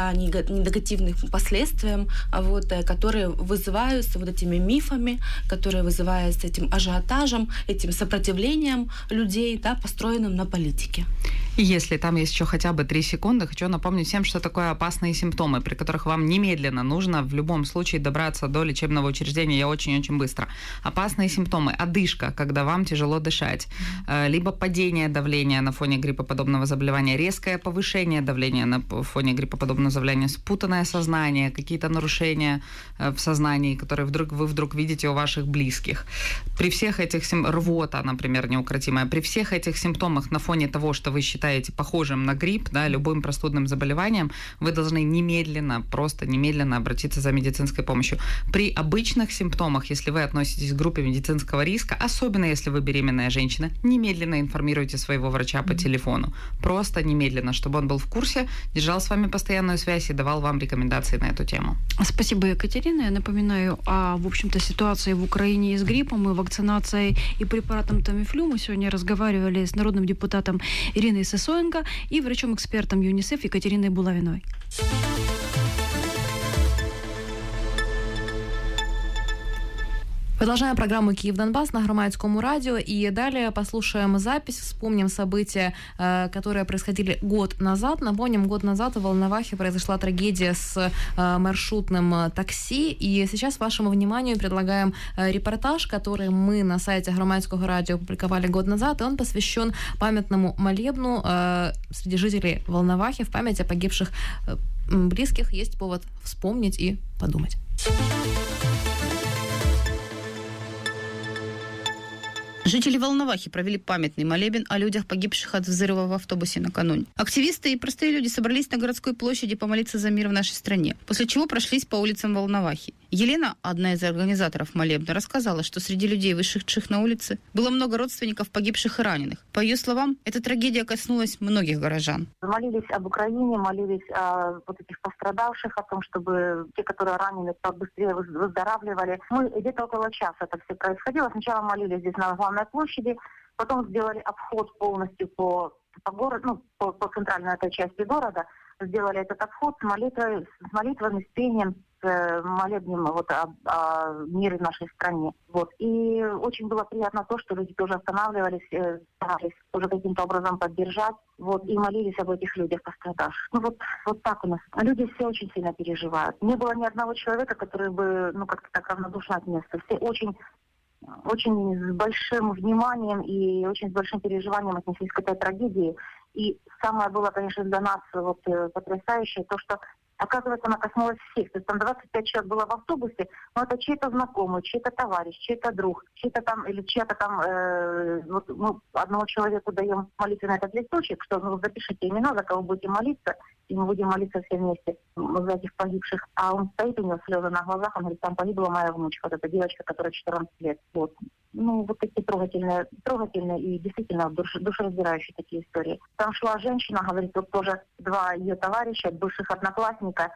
Speaker 3: негативным последствиям, вот, которые вызываются вот этими мифами, которые вызываются этим ажиотажем, этим сопротивлением людей, да, построенным на политике.
Speaker 4: И если там есть еще хотя бы 3 секунды, хочу напомнить всем, что такое опасные симптомы, при которых вам немедленно нужно в любом случае добраться до лечебного учреждения. Я очень-очень быстро. Опасные симптомы. Одышка, когда вам тяжело дышать. Либо падение давления на фоне гриппоподобного заболевания, резкое повышение давления на фоне гриппоподобного заболевания, спутанное сознание, какие-то нарушения в сознании, которые вы вдруг видите у ваших близких. При всех этих рвота, например, неукротимая, при всех этих симптомах на фоне того, что вы считаете похожим на грипп, да, любым простудным заболеванием, вы должны немедленно обратиться за медицинской помощью. При обычных симптомах, если вы относитесь к группе медицинского риска, особенно если вы беременная женщина, немедленно информируйте своего врача по телефону. Просто немедленно, чтобы он был в курсе, держал с вами постоянную связь и давал вам рекомендации на эту тему.
Speaker 2: Спасибо, Екатерина. Я напоминаю о, в общем-то, ситуации в Украине с гриппом и вакцинацией и препаратом тамифлю. Мы сегодня разговаривали с народным депутатом Ириной Сысоенко и врачом-экспертом ЮНИСЕФ Екатериной Булавиной.
Speaker 1: Продолжаем программу «Киев-Донбасс» на Громадском радио. И далее послушаем запись, вспомним события, которые происходили год назад. Напомним, год назад в Волновахе произошла трагедия с маршрутным такси. И сейчас вашему вниманию предлагаем репортаж, который мы на сайте Громадского радио опубликовали год назад. И он посвящен памятному молебну среди жителей Волновахи в память о погибших близких. Есть повод вспомнить и подумать.
Speaker 5: Жители Волновахи провели памятный молебен о людях, погибших от взрыва в автобусе накануне. Активисты и простые люди собрались на городской площади помолиться за мир в нашей стране, после чего прошлись по улицам Волновахи. Елена, одна из организаторов молебна, рассказала, что среди людей, вышедших на улицы, было много родственников погибших и раненых. По ее словам, эта трагедия коснулась многих горожан.
Speaker 6: Молились об Украине, молились о вот этих пострадавших, о том, чтобы те, которые ранены, побыстрее выздоравливали. Мы где-то около часа это все происходило. Сначала молились здесь на главной площади, потом сделали обход полностью по городу, по центральной этой части города. Сделали этот обход с молитвами, с пением, с молебнем о мире в нашей стране. И очень было приятно то, что люди тоже останавливались, старались тоже каким-то образом поддержать, и молились об этих людях пострадавших. Вот так у нас. Люди все очень сильно переживают. Не было ни одного человека, который бы, как-то так равнодушно отнесся. Все очень с большим вниманием и очень с большим переживанием отнеслись к этой трагедии. И самое было, конечно, для нас потрясающее, то, что, оказывается, она коснулась всех. То есть там 25 человек было в автобусе, но это чей-то знакомый, чей-то товарищ, чей-то друг, чья-то там, мы одному человеку даем молитву на этот листочек, что запишите имена, за кого будете молиться, и мы будем молиться все вместе за этих погибших. А он стоит, у него слезы на глазах, он говорит, там погибла моя внучка, эта девочка, которая 14 лет. Такие трогательные и действительно душераздирающие такие истории. Там шла женщина, говорит, тоже два ее товарища, бывших одноклассника,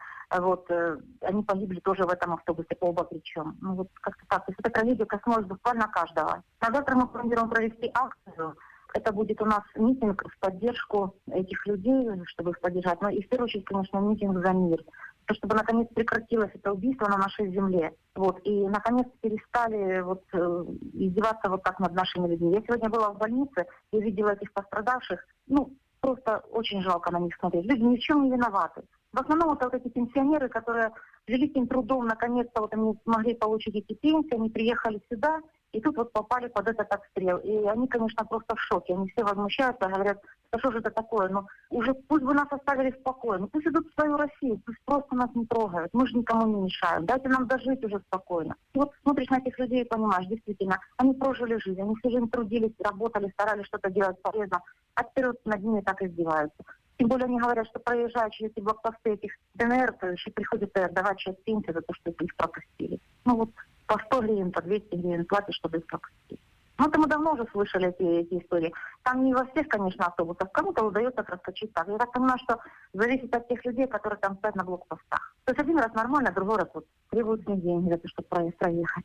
Speaker 6: они погибли тоже в этом автобусе, оба причем. Как-то так. То есть эта трагедия коснулась буквально каждого. На завтра мы планируем провести акцию. Это будет у нас митинг в поддержку этих людей, чтобы их поддержать. Но и в первую очередь, конечно, митинг за мир. Чтобы наконец прекратилось это убийство на нашей земле. И наконец перестали издеваться так над нашими людьми. Я сегодня была в больнице и видела этих пострадавших. Просто очень жалко на них смотреть. Люди ни в чем не виноваты. В основном это эти пенсионеры, которые великим трудом наконец-то они смогли получить эти пенсии, они приехали сюда, и тут попали под этот обстрел. И они, конечно, просто в шоке. Они все возмущаются, говорят, да что же это такое? Уже пусть бы нас оставили в покое. Пусть идут в свою Россию, пусть просто нас не трогают. Мы же никому не мешаем. Дайте нам дожить уже спокойно. И смотришь на этих людей и понимаешь, действительно, они прожили жизнь, они всю жизнь трудились, работали, старались что-то делать полезно. А теперь над ними так издеваются. Тем более они говорят, что проезжая через эти блокпосты этих ДНР, то еще приходится отдавать часть пенсии за то, что их пропустили. По 100 гривен, по 200 гривен платят, чтобы их пропустить. Это мы давно уже слышали эти истории. Там не во всех, конечно, автобусах. Кому-то удается проскочить так. Я так понимаю, что зависит от тех людей, которые там стоят на блокпостах. То есть один раз нормально, другой раз требуют с них деньги за то, чтобы проехать.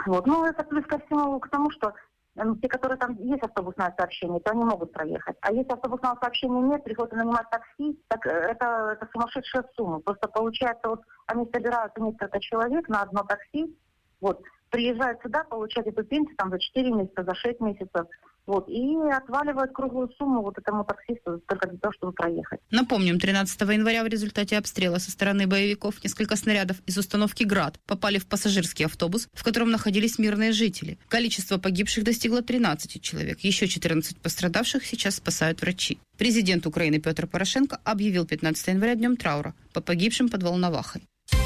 Speaker 6: Это плюс ко всему к тому, что те, которые там есть автобусное сообщение, то они могут проехать. А если автобусного сообщения нет, приходится нанимать такси, так это сумасшедшая сумма. Просто получается, они собираются несколько человек на одно такси, приезжают сюда, получают эту пенсию за 4 месяца, за 6 месяцев, и отваливают круглую сумму этому таксисту только для того, чтобы проехать.
Speaker 5: Напомним, 13 января в результате обстрела со стороны боевиков несколько снарядов из установки «Град» попали в пассажирский автобус, в котором находились мирные жители. Количество погибших достигло 13 человек. Еще 14 пострадавших сейчас спасают врачи. Президент Украины Петр Порошенко объявил 15 января днем траура по погибшим под Волновахой.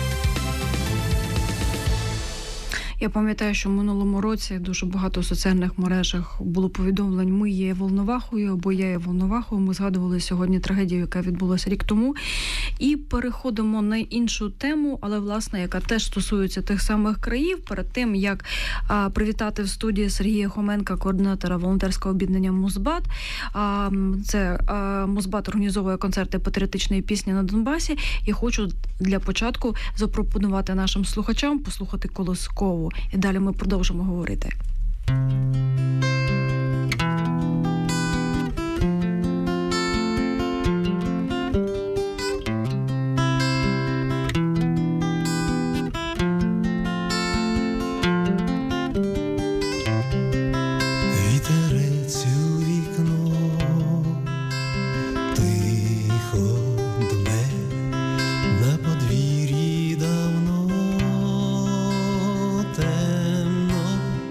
Speaker 2: Я пам'ятаю, що в минулому році дуже багато в соціальних мережах було повідомлень «Ми є Волновахою» або «Я є Волновахою». Ми згадували сьогодні трагедію, яка відбулася рік тому. І переходимо на іншу тему, але, власне, яка теж стосується тих самих країв. Перед тим, як привітати в студії Сергія Хоменка, координатора волонтерського об'єднання «Музбат». Це «Музбат» організовує концерти патріотичної пісні на Донбасі. І хочу для початку запропонувати нашим слухачам послухати колискову. І далі ми продовжимо говорити.
Speaker 7: Вітерець у вікно тихо дме, на подвір'ї давно темно,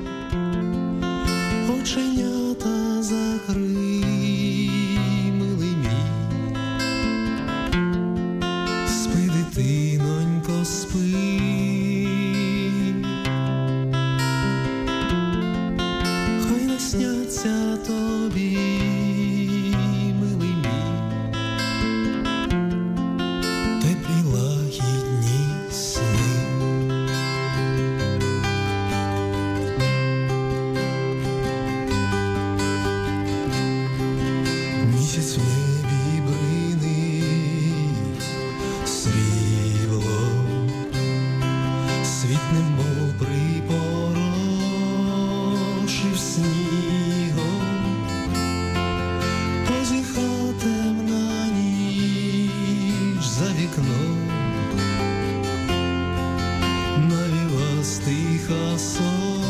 Speaker 7: оченята закрий, милий мій, спи, дитинонько, спи, хай насня срібло, світ немов припорошив снігом, позіхав темна ніч за вікном, навіла стиха сон.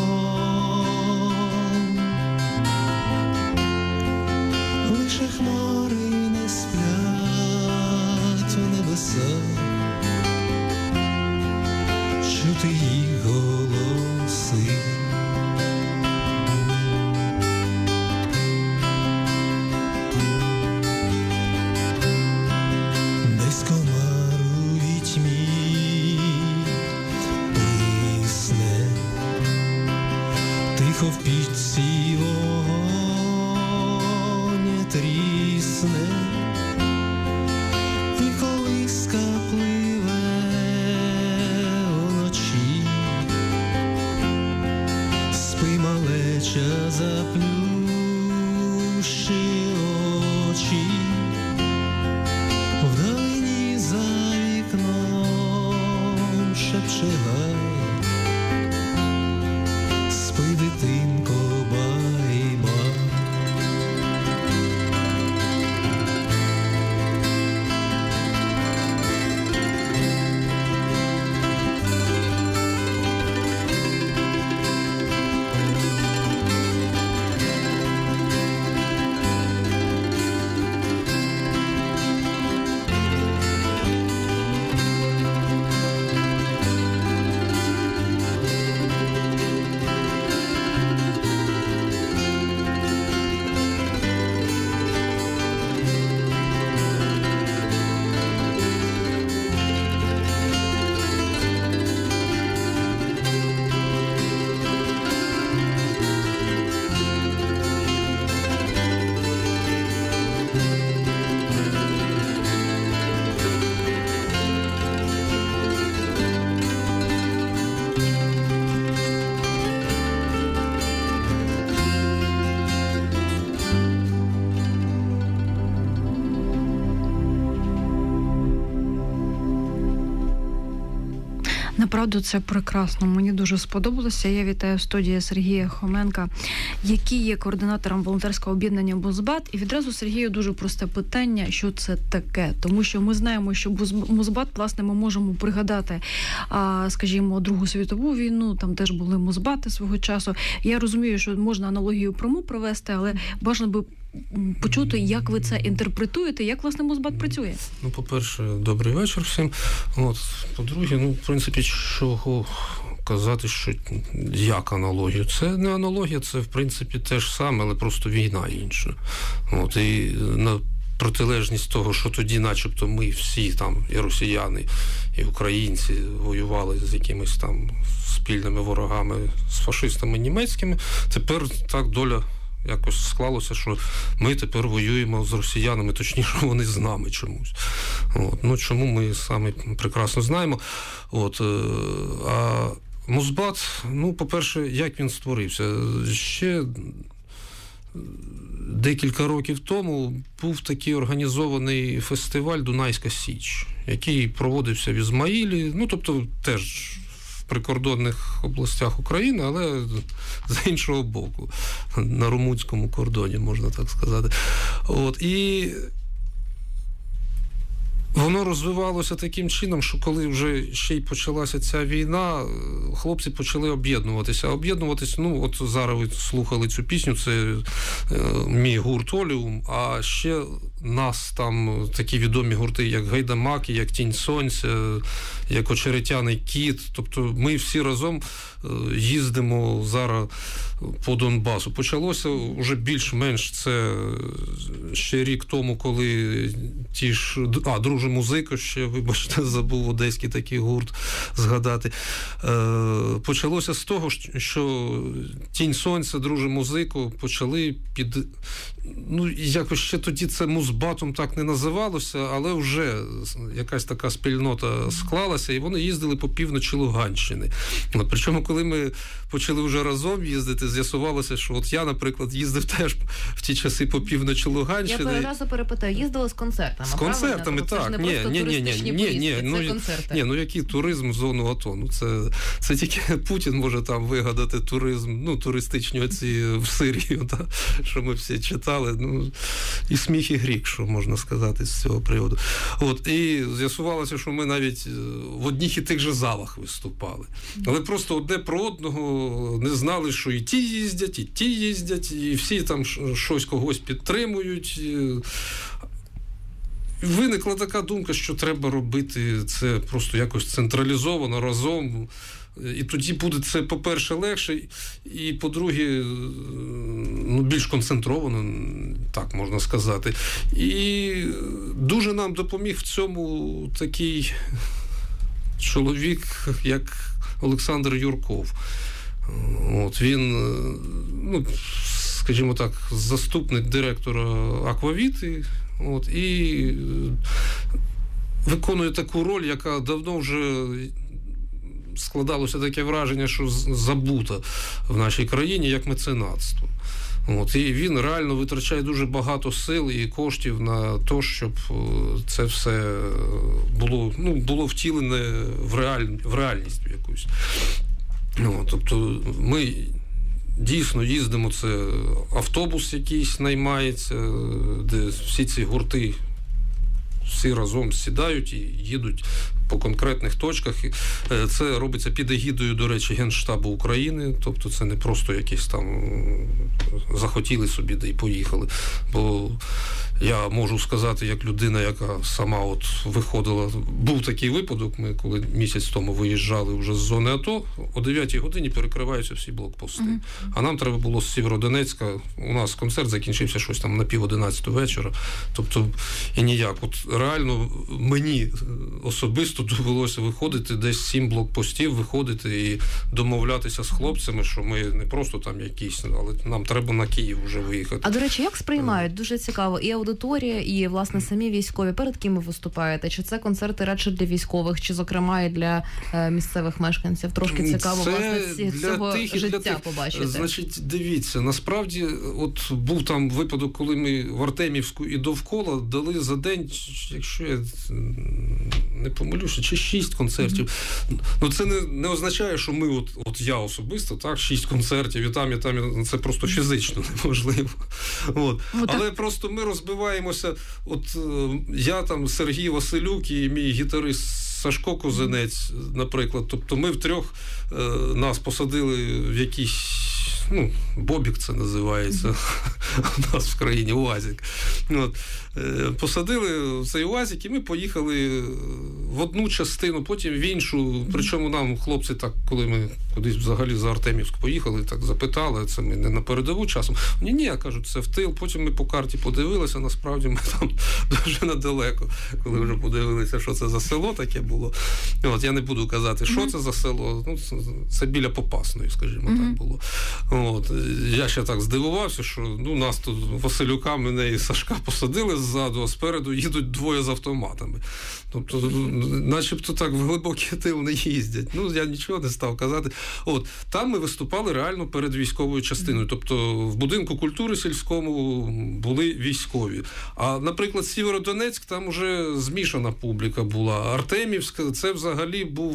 Speaker 7: Лише хмари не сплять у небесах, чути їх голоси. Десь комар у вітьмі писне, тихо в пічці вогонь трісне, і колиска пливе уночі. Спи, малеча, заплющи очі, вдалині за вікном шепче гай. Спи, дитинко, бай-бай.
Speaker 2: Направду, це прекрасно. Мені дуже сподобалося. Я вітаю в студії Сергія Хоменка, який є координатором волонтерського об'єднання Музбат. І відразу Сергію дуже просте питання, що це таке. Тому що ми знаємо, що Музбат, власне, ми можемо пригадати, скажімо, Другу світову війну, там теж були Музбати свого часу. Я розумію, що можна аналогію пряму провести, але бажано би почути, як ви це інтерпретуєте, як, власне, Музбат працює.
Speaker 8: Ну, по-перше, добрий вечір всім. По-друге, в принципі, чого казати, що як аналогію. Це не аналогія, це, в принципі, те ж саме, але просто війна інша. І на протилежність того, що тоді начебто ми всі там, і росіяни, і українці воювали з якимись там спільними ворогами, з фашистами німецькими, тепер так доля якось склалося, що ми тепер воюємо з росіянами, точніше, вони з нами чомусь. Чому ми самі прекрасно знаємо. А Музбат, по-перше, як він створився? Ще декілька років тому був такий організований фестиваль «Дунайська Січ», який проводився в Ізмаїлі, тобто теж в прикордонних областях України, але з іншого боку, на румунському кордоні, можна так сказати. І воно розвивалося таким чином, що коли вже ще й почалася ця війна, хлопці почали об'єднуватися. Зараз ви слухали цю пісню, це мій гурт «Оліум», а ще нас там такі відомі гурти, як «Гайдамаки», як «Тінь сонця», як «Очеретяний кіт». Тобто ми всі разом їздимо зараз по Донбасу. Почалося вже більш-менш це ще рік тому, коли ті ж... «Друже музика» ще, вибачте, забув одеський такий гурт згадати. Почалося з того, що «Тінь сонця», «Друже музику» почали під... якось ще тоді це Музбатом так не називалося, але вже якась така спільнота склалася, і вони їздили по півночі Луганщини. Причому, коли ми почали вже разом їздити, з'ясувалося, що я, наприклад, їздив теж в ті часи по півночі Луганщини.
Speaker 1: Я одразу перепитаю, їздили з концертами?
Speaker 8: З концертами, так.
Speaker 1: не просто туристичні поїздки, це концерти.
Speaker 8: Ні, ну який туризм в зону АТО? Ну це тільки Путін може там вигадати туризм, ну туристичні оці в Сирію, да, що ми всі читали, ну і сміх, і гріх, що можна сказати з цього приводу. От, і з'ясувалося, що ми навіть в одних і тих же залах виступали. Але просто одне про одного не знали, що і ті їздять, і всі там щось когось підтримують. Виникла така думка, що треба робити це просто якось централізовано, разом. І тоді буде це, по-перше, легше, і, по-друге, ну, більш концентровано, так можна сказати. І дуже нам допоміг в цьому такий чоловік, як Олександр Юрков. От він, ну, скажімо так, заступник директора Аквавіти, от, і виконує таку роль, яка давно вже складалося таке враження, що забута в нашій країні, як меценатство. От, і він реально витрачає дуже багато сил і коштів на те, щоб це все було втілене в реальність якусь. От, тобто ми дійсно їздимо, це автобус якийсь наймається, де всі ці гурти всі разом сідають і їдуть по конкретних точках. Це робиться під егідою, до речі, Генштабу України, тобто це не просто якісь там захотіли собі, да й поїхали. Бо я можу сказати, як людина, яка сама от виходила, був такий випадок, ми коли місяць тому виїжджали вже з зони АТО, о 9-й годині перекриваються всі блокпости. А нам треба було з Сєвєродонецька, у нас концерт закінчився щось там на 10:30 вечора, тобто і ніяк. От реально мені особисто довелося виходити, десь 7 блокпостів, виходити і домовлятися з хлопцями, що ми не просто там якісь, але нам треба на Київ вже виїхати.
Speaker 1: А, до речі, як сприймають? Дуже цікаво. І аудиторія, і, власне, самі військові. Перед ким ви виступаєте? Чи це концерти радше для військових, чи, зокрема, і для місцевих мешканців? Трошки цікаво, власне, цього життя побачити.
Speaker 8: Значить, дивіться, насправді, от був там випадок, коли ми в Артемівську і довкола дали за день, якщо я не помилюся, чи 6 концертів. Ну, це не означає, що ми, от я особисто, так, 6 концертів, і там, це просто фізично неможливо. От. Але просто ми розбиваємося, от я там, Сергій Василюк і мій гітарист Сашко Козинець, наприклад, тобто ми втрьох, нас посадили в якісь, Бобік це називається у нас в країні, УАЗик. От. Посадили в цей УАЗик, і ми поїхали в одну частину, потім в іншу. Причому нам хлопці так, коли ми кудись взагалі за Артемівську поїхали, так запитали, це ми не на передову часом. Ні, кажуть, це в тил. Потім ми по карті подивилися, насправді ми там дуже недалеко, коли вже подивилися, що це за село таке було. От, я не буду казати, що це за село. Це біля Попасної, скажімо, так було. От, я ще так здивувався, що нас тут Василюка, мене і Сашка посадили ззаду, а спереду їдуть двоє з автоматами. Тобто, начебто так в глибокий тил не їздять. Я нічого не став казати. От, там ми виступали реально перед військовою частиною. Тобто, в будинку культури сільському були військові. А, наприклад, Сєвєродонецьк, там уже змішана публіка була. Артемівська, це взагалі був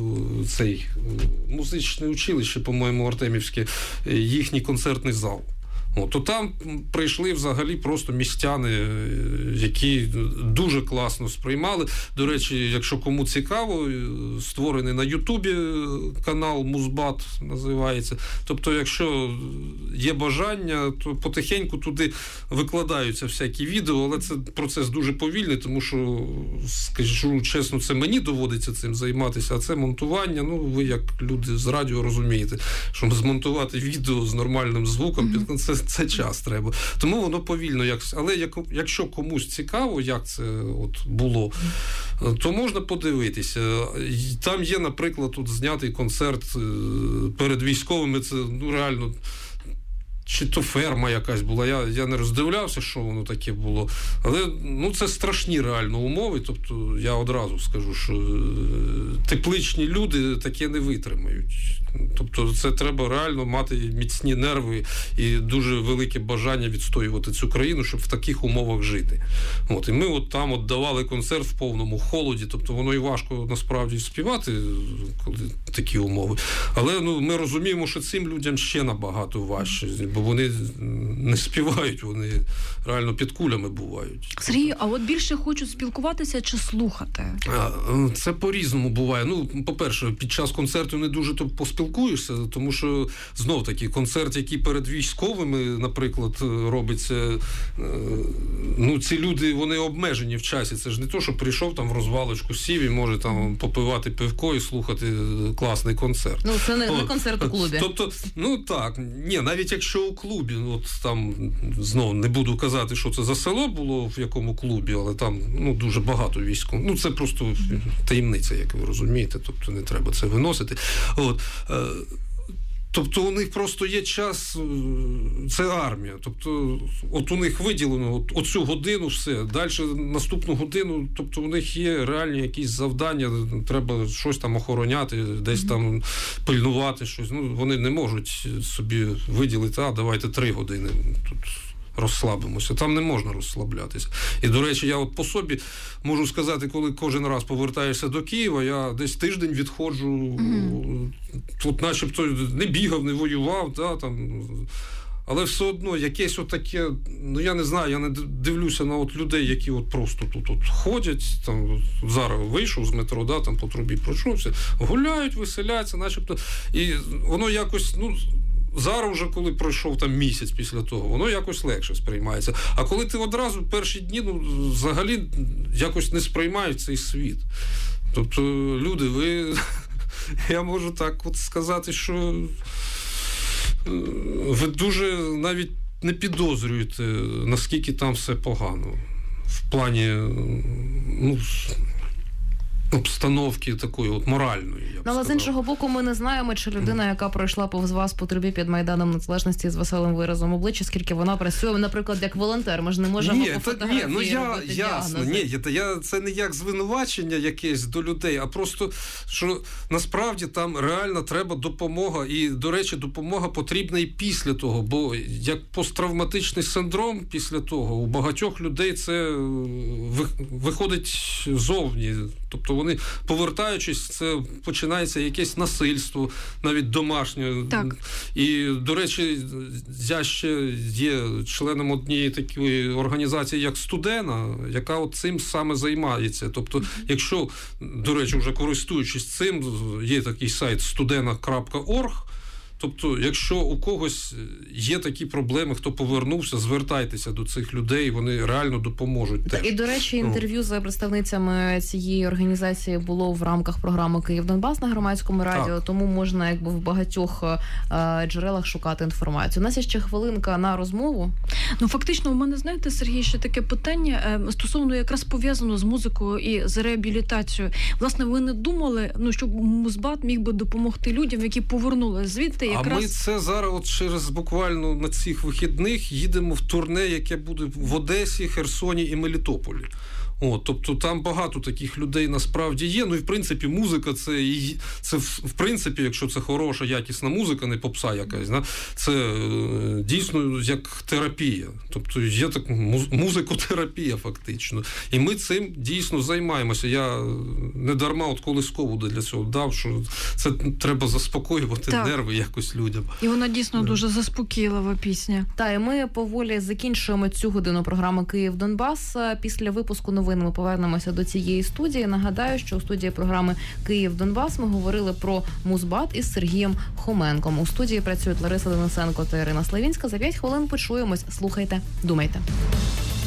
Speaker 8: цей музичне училище, по-моєму, Артемівське, їхній концертний зал. То там прийшли взагалі просто містяни, які дуже класно сприймали. До речі, якщо кому цікаво, створений на Ютубі канал Музбат називається. Тобто, якщо є бажання, то потихеньку туди викладаються всякі відео, але це процес дуже повільний, тому що, скажу чесно, це мені доводиться цим займатися, а це монтування, ви як люди з радіо розумієте, що змонтувати відео з нормальним звуком, це час треба. Тому воно повільно. Але якщо комусь цікаво, як це було, то можна подивитися. Там є, наприклад, знятий концерт перед військовими. Це реально чи то ферма якась була, я не роздивлявся, що воно таке було. Але це страшні реально умови, тобто я одразу скажу, що тепличні люди таке не витримають. Тобто це треба реально мати міцні нерви і дуже велике бажання відстоювати цю країну, щоб в таких умовах жити. І ми там давали концерт в повному холоді, тобто воно і важко насправді співати, коли такі умови. Але ми розуміємо, що цим людям ще набагато важче, бо вони не співають, вони реально під кулями бувають.
Speaker 2: Сергій, а от більше хочуть спілкуватися чи слухати?
Speaker 8: Це по-різному буває. По-перше, під час концерту не дуже поспілкуєшся, тому що, знов-таки, концерт, який перед військовими, наприклад, робиться, ці люди, вони обмежені в часі. Це ж не то, що прийшов там в розвалочку, сів і може там попивати пивко і слухати класний концерт.
Speaker 1: Це не концерт у клубі.
Speaker 8: Тобто, так, навіть якщо у клубі, там, знову не буду казати, що це за село було, в якому клубі, але там, дуже багато військових. Це просто таємниця, як ви розумієте, тобто не треба це виносити. Тобто у них просто є час, це армія. Тобто у них виділено оцю годину все, далі наступну годину, тобто у них є реальні якісь завдання, треба щось там охороняти, десь там пильнувати щось. Вони не можуть собі виділити, давайте 3 години тут розслабимося. Там не можна розслаблятися. І, до речі, я по собі можу сказати, коли кожен раз повертаєшся до Києва, я десь тиждень відходжу, тут начебто не бігав, не воював, але все одно якесь отаке, я не знаю, я не дивлюся на людей, які просто тут ходять, там зараз вийшов з метро, там по трубі пройшовся, гуляють, веселяться, начебто, і воно якось, зараз вже, коли пройшов там місяць після того, воно якось легше сприймається. А коли ти одразу перші дні, взагалі якось не сприймають цей світ. Тобто, люди, я можу так сказати, що ви дуже навіть не підозрюєте, наскільки там все погано. В плані, обстановки такої моральної, я б
Speaker 1: але
Speaker 8: сказав.
Speaker 1: з іншого боку, ми не знаємо, чи людина, яка пройшла повз вас по трубі під Майданом Незалежності з веселим виразом обличчя, скільки вона працює, наприклад, як волонтер. Ми ж не можемо по фотографії робити діагнози.
Speaker 8: Це не як звинувачення якесь до людей, а просто, що насправді там реально треба допомога. І, до речі, допомога потрібна і після того, бо як посттравматичний синдром після того, у багатьох людей це виходить зовні. Тобто вони, повертаючись, це починається якесь насильство, навіть домашнє.
Speaker 2: Так.
Speaker 8: І, до речі, я ще є членом однієї такої організації, як Студена, яка цим саме займається. Тобто, якщо, до речі, вже користуючись цим, є такий сайт studena.org, тобто, якщо у когось є такі проблеми, хто повернувся, звертайтеся до цих людей, вони реально допоможуть теж.
Speaker 1: І, до речі, інтерв'ю з представницями цієї організації було в рамках програми «Київ-Донбас» на Громадському радіо, тому можна в багатьох джерелах шукати інформацію. У нас є ще хвилинка на розмову.
Speaker 2: Фактично, у мене, знаєте, Сергій, ще таке питання стосовно якраз пов'язано з музикою і з реабілітацією. Власне, ви не думали, щоб Музбат міг би допомогти людям, які повернулися звідти?
Speaker 8: А ми це зараз через буквально на цих вихідних їдемо в турне, яке буде в Одесі, Херсоні і Мелітополі. Тобто там багато таких людей насправді є. І, в принципі, музика це в принципі, якщо це хороша, якісна музика, не попса якась, це дійсно як терапія. Тобто є так музикотерапія фактично. І ми цим дійсно займаємося. Я не дарма Колискову для цього дав, що це треба заспокоювати нерви якось людям.
Speaker 2: І вона дійсно дуже заспокійлива пісня.
Speaker 1: І ми поволі закінчуємо цю годину програми «Київ-Донбас». Після випуску новин ми повернемося до цієї студії. Нагадаю, що у студії програми «Київ-Донбас» ми говорили про Музбат із Сергієм Хоменком. У студії працюють Лариса Денисенко та Ірина Славінська. За 5 хвилин почуємось. Слухайте, думайте.